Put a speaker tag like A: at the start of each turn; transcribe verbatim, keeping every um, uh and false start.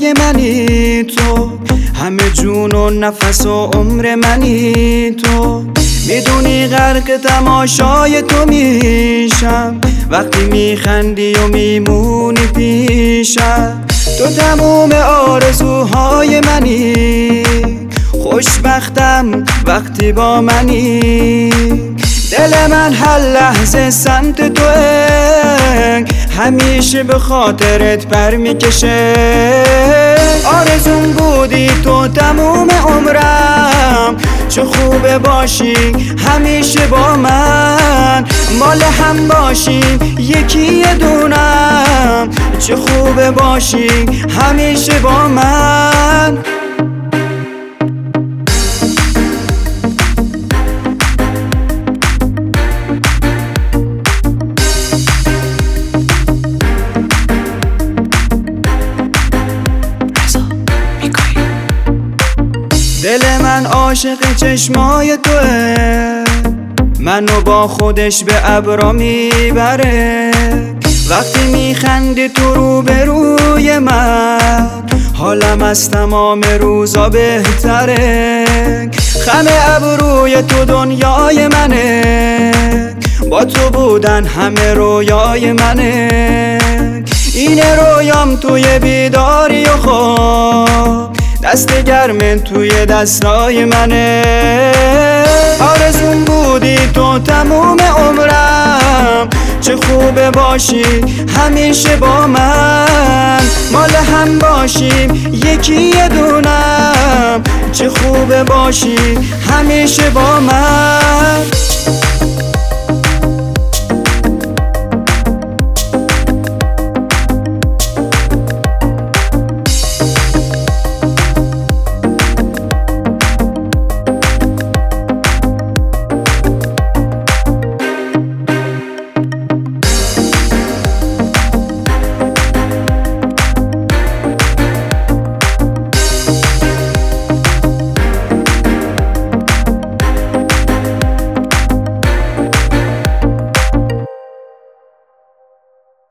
A: های منی تو، همه جون و نفس و عمر منی تو. میدونی غرق تماشای تو میشم وقتی میخندی و میمونی پیشم. تو تموم آرزوهای منی، خوشبختم وقتی با منی. دل من هر لحظه سمت توه، همیشه به خاطرت پر میکشه. آرزوم بودی تو تموم عمرم، چه خوبه باشی همیشه با من. مال هم باشیم یکی دونم، چه خوبه باشی همیشه با من. دل من عاشق چشمای توه، منو با خودش به ابرا میبره. وقتی میخندی تو رو به روی من، حالم از تمام روزا بهتره. خم ابروی تو دنیای منه، با تو بودن همه رویای منه. این رویام توی بیداری و خواب، دست گرم توی دستای منه. آرزوم بودی تو تموم عمرم، چه خوبه باشی همیشه با من. مال هم باشیم یکی دونم، چه خوبه باشی همیشه با من.